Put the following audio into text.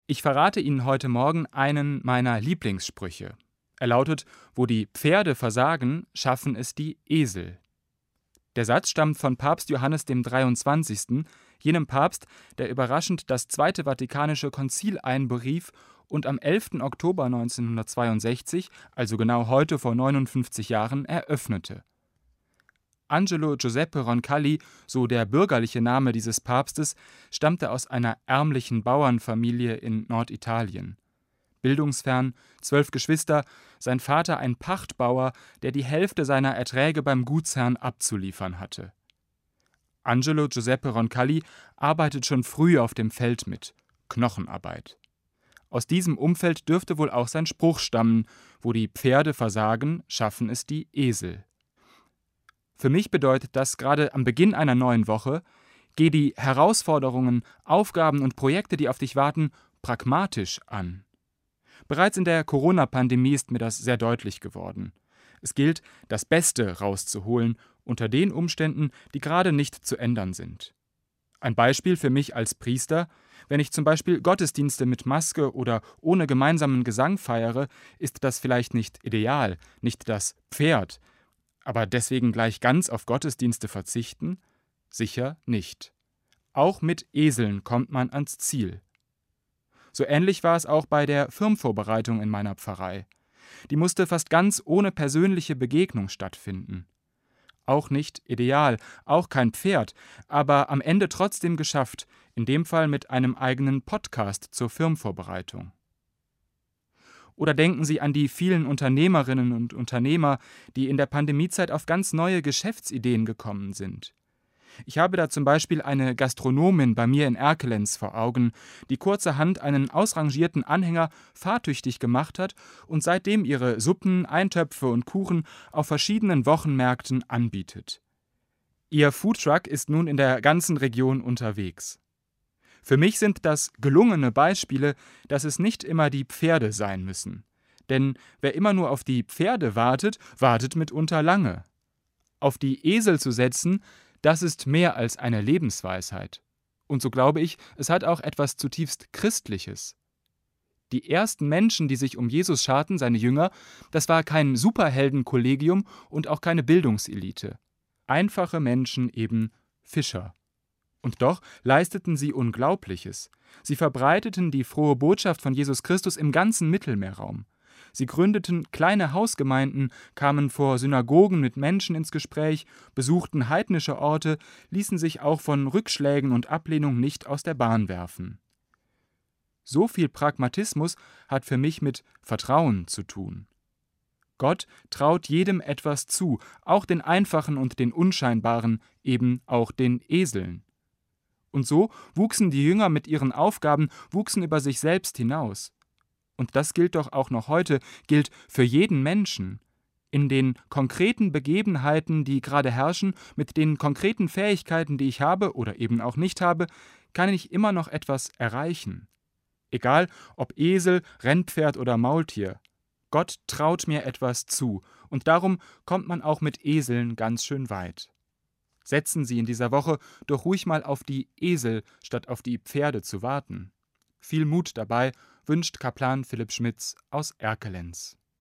Ich verrate Ihnen heute Morgen einen meiner Lieblingssprüche. Er lautet: Wo die Pferde versagen, schaffen es die Esel. Der Satz stammt von Papst Johannes dem 23., jenem Papst, der überraschend das Zweite Vatikanische Konzil einberief und am 11. Oktober 1962, also genau heute vor 59 Jahren, eröffnete. Angelo Giuseppe Roncalli, so der bürgerliche Name dieses Papstes, stammte aus einer ärmlichen Bauernfamilie in Norditalien. Bildungsfern, 12 Geschwister, sein Vater ein Pachtbauer, der die Hälfte seiner Erträge beim Gutsherrn abzuliefern hatte. Angelo Giuseppe Roncalli arbeitet schon früh auf dem Feld mit: Knochenarbeit. Aus diesem Umfeld dürfte wohl auch sein Spruch stammen: Wo die Pferde versagen, schaffen es die Esel. Für mich bedeutet das gerade am Beginn einer neuen Woche: Geh die Herausforderungen, Aufgaben und Projekte, die auf dich warten, pragmatisch an. Bereits in der Corona-Pandemie ist mir das sehr deutlich geworden. Es gilt, das Beste rauszuholen unter den Umständen, die gerade nicht zu ändern sind. Ein Beispiel für mich als Priester: Wenn ich zum Beispiel Gottesdienste mit Maske oder ohne gemeinsamen Gesang feiere, ist das vielleicht nicht ideal, nicht das Pferd. Aber deswegen gleich ganz auf Gottesdienste verzichten? Sicher nicht. Auch mit Eseln kommt man ans Ziel. So ähnlich war es auch bei der Firmvorbereitung in meiner Pfarrei. Die musste fast ganz ohne persönliche Begegnung stattfinden. Auch nicht ideal, auch kein Pferd, aber am Ende trotzdem geschafft, in dem Fall mit einem eigenen Podcast zur Firmvorbereitung. Oder denken Sie an die vielen Unternehmerinnen und Unternehmer, die in der Pandemiezeit auf ganz neue Geschäftsideen gekommen sind. Ich habe da zum Beispiel eine Gastronomin bei mir in Erkelenz vor Augen, die kurzerhand einen ausrangierten Anhänger fahrtüchtig gemacht hat und seitdem ihre Suppen, Eintöpfe und Kuchen auf verschiedenen Wochenmärkten anbietet. Ihr Foodtruck ist nun in der ganzen Region unterwegs. Für mich sind das gelungene Beispiele, dass es nicht immer die Pferde sein müssen. Denn wer immer nur auf die Pferde wartet, wartet mitunter lange. Auf die Esel zu setzen, das ist mehr als eine Lebensweisheit. Und so glaube ich, es hat auch etwas zutiefst Christliches. Die ersten Menschen, die sich um Jesus scharten, seine Jünger, das war kein Superheldenkollegium und auch keine Bildungselite. Einfache Menschen, eben Fischer. Und doch leisteten sie Unglaubliches. Sie verbreiteten die frohe Botschaft von Jesus Christus im ganzen Mittelmeerraum. Sie gründeten kleine Hausgemeinden, kamen vor Synagogen mit Menschen ins Gespräch, besuchten heidnische Orte, ließen sich auch von Rückschlägen und Ablehnung nicht aus der Bahn werfen. So viel Pragmatismus hat für mich mit Vertrauen zu tun. Gott traut jedem etwas zu, auch den Einfachen und den Unscheinbaren, eben auch den Eseln. Und so wuchsen die Jünger mit ihren Aufgaben, wuchsen über sich selbst hinaus. Und das gilt doch auch noch heute, gilt für jeden Menschen. In den konkreten Begebenheiten, die gerade herrschen, mit den konkreten Fähigkeiten, die ich habe oder eben auch nicht habe, kann ich immer noch etwas erreichen. Egal ob Esel, Rennpferd oder Maultier. Gott traut mir etwas zu, und darum kommt man auch mit Eseln ganz schön weit. Setzen Sie in dieser Woche doch ruhig mal auf die Esel, statt auf die Pferde zu warten. Viel Mut dabei wünscht Kaplan Philipp Schmitz aus Erkelenz.